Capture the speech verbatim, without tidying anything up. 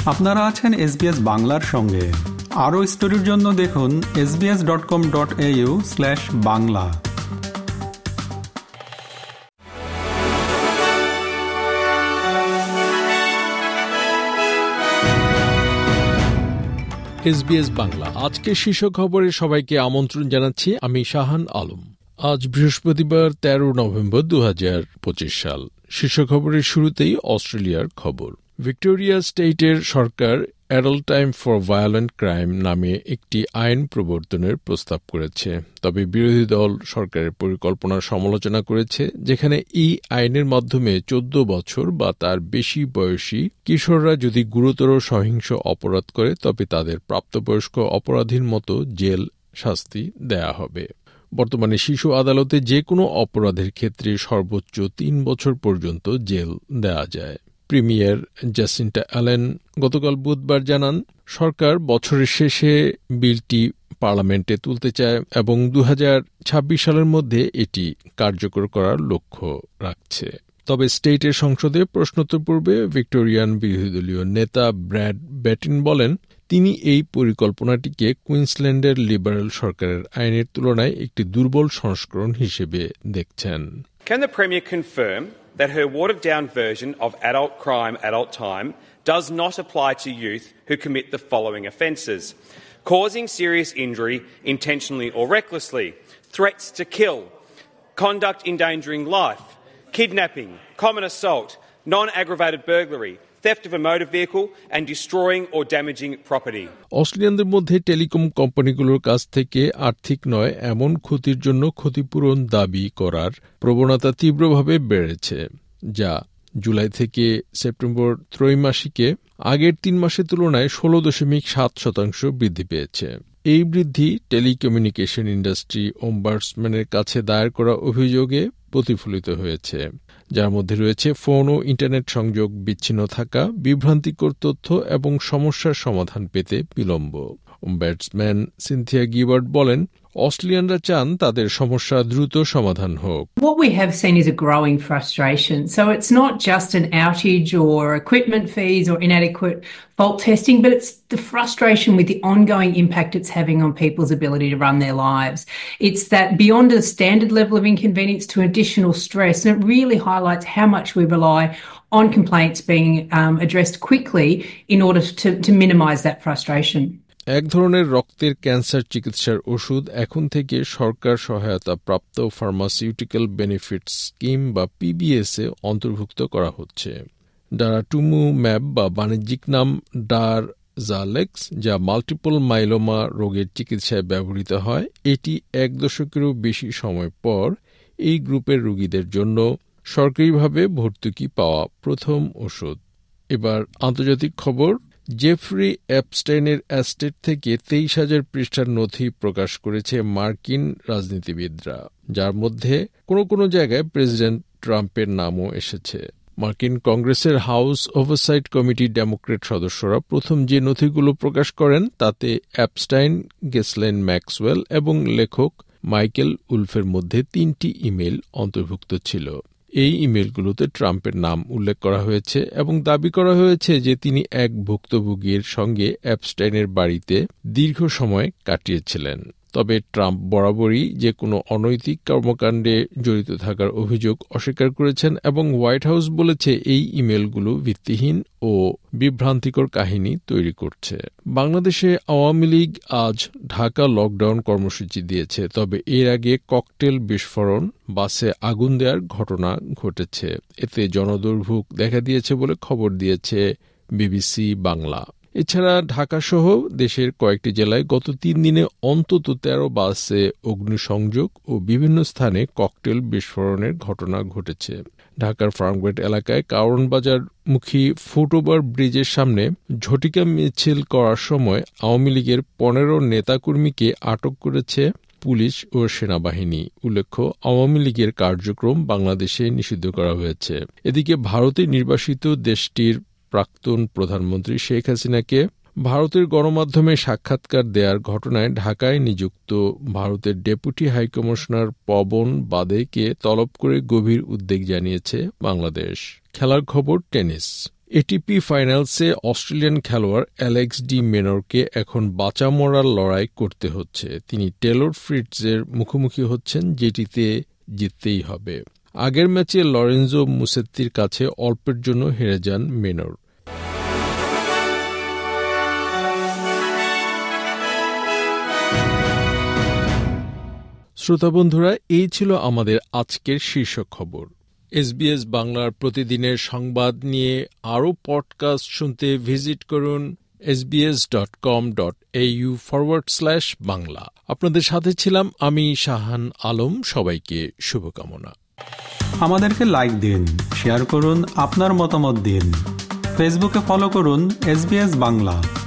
আপনারা আছেন এসবিএস বাংলার সঙ্গে। আরও স্টোরির জন্য দেখুন S B S dot com dot A U slash Bangla. SBS Bangla আজকে শীর্ষ খবরে সবাইকে আমন্ত্রণ জানাচ্ছি। আমি শাহান আলম। আজ বৃহস্পতিবার তেরো নভেম্বর দু হাজার পঁচিশ সাল। শীর্ষ খবরের শুরুতেই অস্ট্রেলিয়ার খবর। ভিক্টোরিয়া স্টেটের সরকার adult time for violent crime নামে একটি আইন প্রবর্তনের প্রস্তাব করেছে। তবে বিরোধী দল সরকারের পরিকল্পনার সমালোচনা করেছে, যেখানে এই আইনের মাধ্যমে চোদ্দ বছর বা তার বেশি বয়সী কিশোররা যদি গুরুতর সহিংস অপরাধ করে তবে তাদের প্রাপ্তবয়স্ক অপরাধীর মতো জেল শাস্তি দেয়া হবে। বর্তমানে শিশু আদালতে যে কোনো অপরাধের ক্ষেত্রে সর্বোচ্চ তিন বছর পর্যন্ত জেল দেয়া যায়। প্রিমিয়ার জ্যাসিন্টা অ্যালেন গতকাল বুধবার জানান, সরকার বছরের শেষে বিলটি পার্লামেন্টে তুলতে চায় এবং দু হাজার ছাব্বিশ সালের মধ্যে এটি কার্যকর করার লক্ষ্য রাখছে। তবে স্টেটের সংসদে প্রশ্নোত্তর পূর্বে ভিক্টোরিয়ান বিরোধী দলীয় নেতা ব্র্যাড ব্যাটিন বলেন, তিনি এই পরিকল্পনাটিকে কুইন্সল্যান্ডের লিবারেল সরকারের আইনের তুলনায় একটি দুর্বল সংস্করণ হিসেবে দেখছেন। Can the Premier confirm that her watered-down version of adult crime, adult time does not apply to youth who commit the following offences: causing serious injury intentionally or recklessly, threats to kill, conduct endangering life, kidnapping, common assault, non-aggravated burglary, theft of a motor vehicle and destroying or damaging property. অস্ট্রেলিয়ানদের মধ্যে telecom কোম্পানিগুলোর কাছ থেকে আর্থিক নয় এমন ক্ষতির জন্য ক্ষতিপূরণ দাবি করার প্রবণতা তীব্রভাবে বেড়েছে, যা জুলাই থেকে সেপ্টেম্বর ত্রৈমাসিকে আগের তিন মাসের তুলনায় ষোলো দশমিক সাত শতাংশ বৃদ্ধি পেয়েছে। এই বৃদ্ধি টেলিকমিউনিকেশন ইন্ডাস্ট্রি ওম্বার্সম্যানের কাছে দায়ের করা অভিযোগে প্রতিফলিত হয়েছে, যার মধ্যে রয়েছে ফোন ও ইন্টারনেট সংযোগ বিচ্ছিন্ন থাকা, বিভ্রান্তিকর তথ্য এবং সমস্যার সমাধান পেতে বিলম্ব। ওম্বার্সম্যান সিনথিয়া গিবার্ট বলেন, অস্ট্রেলিয়ানরা চান তাদের সমস্যা দ্রুত সমাধান হোক। What we have seen is a growing frustration. So it's not just an outage or equipment fees or inadequate fault testing, but it's the frustration with the ongoing impact it's having on people's ability to run their lives. It's that beyond a standard level of inconvenience to additional stress, and it really highlights how much we rely on complaints being um, addressed quickly in order to, to minimise that frustration. এক ধরনের রক্তের cancer চিকিৎসার ওষুধ এখন থেকে সরকার সহায়তা প্রাপ্ত ফার্মাসিউটিক্যাল বেনিফিট স্কিম বা পিবিএস এ অন্তর্ভুক্ত করা হচ্ছে। ডারাটুমুম্যাব বা বাণিজ্যিক নাম ডারজালেক্স, যা মাল্টিপল মাইলোমা রোগের চিকিৎসায় ব্যবহৃত হয়, এটি এক দশকেরও বেশি সময় পর এই গ্রুপের রোগীদের জন্য সরকারিভাবে ভর্তুকি পাওয়া প্রথম ওষুধ। এবার আন্তর্জাতিক খবর। জেফ্রি এপস্টাইনের অ্যাস্টেট থেকে তেইশ হাজার পৃষ্ঠার নথি প্রকাশ করেছে মার্কিন রাজনীতিবিদরা, যার মধ্যে কোনো কোনো জায়গায় প্রেসিডেন্ট ট্রাম্পের নামও এসেছে। মার্কিন কংগ্রেসের হাউস ওভারসাইট কমিটির ডেমোক্রেট সদস্যরা প্রথম যে নথিগুলো প্রকাশ করেন তাতে অ্যাপস্টাইন, গেসলেন ম্যাক্সওয়েল এবং লেখক মাইকেল উলফের মধ্যে তিনটি ইমেল অন্তর্ভুক্ত ছিল। এই ইমেলগুলোতে ট্রাম্পের নাম উল্লেখ করা হয়েছে এবং দাবি করা হয়েছে যে তিনি এক ভুক্তভোগীর সঙ্গে অ্যাপস্টাইনের বাড়িতে দীর্ঘ সময় কাটিয়েছিলেন। তবে ট্রাম্প বরাবরই যে কোনো অনৈতিক কর্মকাণ্ডে জড়িত থাকার অভিযোগ অস্বীকার করেছেন এবং হোয়াইট হাউস বলেছে এই ইমেলগুলো ভিত্তিহীন ও বিভ্রান্তিকর কাহিনী তৈরি করছে। বাংলাদেশে আওয়ামী লীগ আজ ঢাকা লকডাউন কর্মসূচি দিয়েছে, তবে এর আগে ককটেল বিস্ফোরণ, বাসে আগুন দেওয়ার ঘটনা ঘটেছে। এতে জনদুর্ভোগ দেখা দিয়েছে বলে খবর দিয়েছে বিবিসি বাংলা। এছাড়া ঢাকাসহ দেশের কয়েকটি জেলায় গত তিন দিনে অন্তত তেরো বাসে অগ্নিসংযোগ ও বিভিন্ন স্থানে ককটেল বিস্ফোরণের ঘটনা ঘটেছে। ঢাকার ফার্মগেট এলাকায় কারওয়ান বাজার মুখী ফুটওভার ব্রিজের সামনে ঝটিকা মিছিল করার সময় আওয়ামী লীগের পনেরো নেতাকর্মীকে আটক করেছে পুলিশ ও সেনাবাহিনী। উল্লেখ্য, আওয়ামী লীগের কার্যক্রম বাংলাদেশে নিষিদ্ধ করা হয়েছে। এদিকে ভারতে নির্বাসিত দেশটির প্রাক্তন প্রধানমন্ত্রী শেখ হাসিনাকে ভারতের গণমাধ্যমে সাক্ষাৎকার দেওয়ার ঘটনায় ঢাকায় নিযুক্ত ভারতের ডেপুটি হাইকমিশনার পবন বাদেকে তলব করে গভীর উদ্বেগ জানিয়েছে বাংলাদেশ। খেলার খবর টেনিস। এটিপি ফাইনালসে অস্ট্রেলিয়ান খেলোয়াড় অ্যালেক্স ডি মেনরকে এখন বাঁচা মরার লড়াই করতে হচ্ছে। তিনি টেলর ফ্রিটজের মুখোমুখি হচ্ছেন, যেটিতে জিততেই হবে। আগের ম্যাচে লরেঞ্জো মুসেত্তির কাছে অল্পের জন্য হেরে যান মেনর। শ্রোতা বন্ধুরা, এই ছিল আমাদের আজকের শীর্ষ খবর। এসবিএস বাংলার প্রতিদিনের সংবাদ নিয়ে আরও পডকাস্ট শুনতে ভিজিট করুন SBS dot com dot AU forward slash Bangla. আপনাদের সাথে ছিলাম আমি শাহান আলম। সবাইকে শুভকামনা। আমাদেরকে লাইক দিন, শেয়ার করুন, আপনার মতামত দিন। ফেসবুকে ফলো করুন এসবিএস বাংলা।